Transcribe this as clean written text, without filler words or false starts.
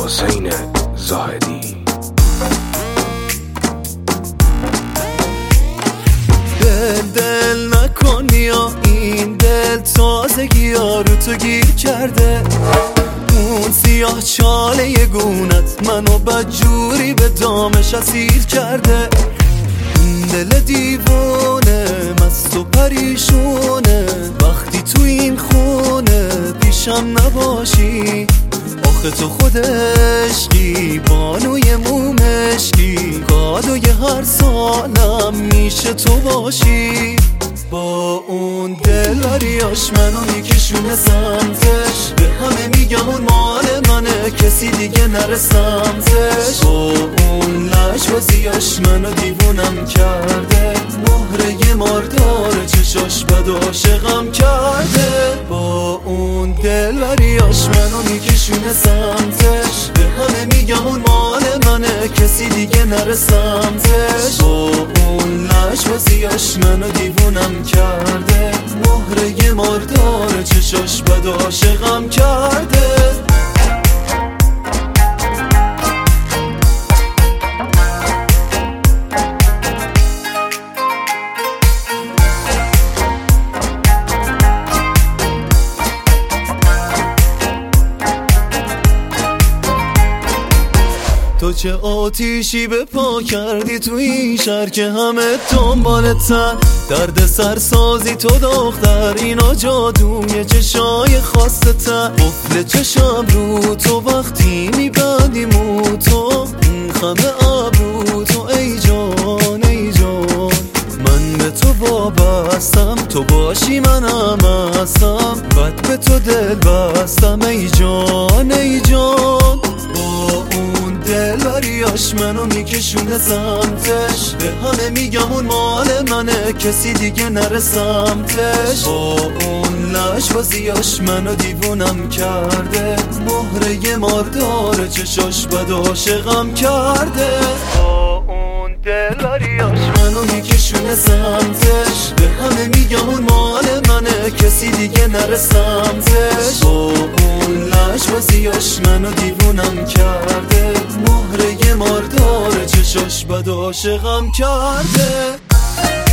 حسین زاهدی. دل نکن یا این دل تازگی ها رو تو گیر کرده. اون سیاه چاله گونت منو بدجوری به دامش اسیر کرده. دل دیوانه مست و پریشونه وقتی تو این خونه پیشم نباشی. آخه تو خود عشقی بانوی مومشکی کادوی هر سالم میشه تو باشی. با اون دلبریاش منو میکشونه سمتش، به همه میگم اون مال منه کسی دیگه نره سمتش. با اون لجبازیاش منو دیوونم کرده، مهره ماردار چشاش بد عاشقم کرده. با اون دلبریاش منو میکشونه سمتش، به همه میگم اون مال منه کسی دیگه نره سمتش. با اون لجبازیاش منو دیوونم کرده، مهره ماردار چشاش بد عاشقم کرده. تو چه آتیشی به پا کردی تو این شهر که همه دنبالتن. درد سرسازی تو دختر اینا جادوی چشای خاصتن. قفل چشم رو تو وقتی میبندی مو تو این خمه ابرو تو ای جان ای جان. من به تو وابستم تو باشی منم هستم، بد به تو دل بستم ای جان ای جان. با اون دلبریاش منو میکشونه سمتش، به همه میگم اون مال منه کسی دیگه نره سمتش. با اون لجبازیاش منو دیوونم کرده، مهره ماردار چشاش بد عاشقم کرده. با اون دلبریاش منو میکشونه سمتش، به همه میگم اون مال منه کسی دیگه نره سمتش. با اون لجبازیاش منو دیوونم کرده، مهره ماردار چشاش بد عاشقم کرده.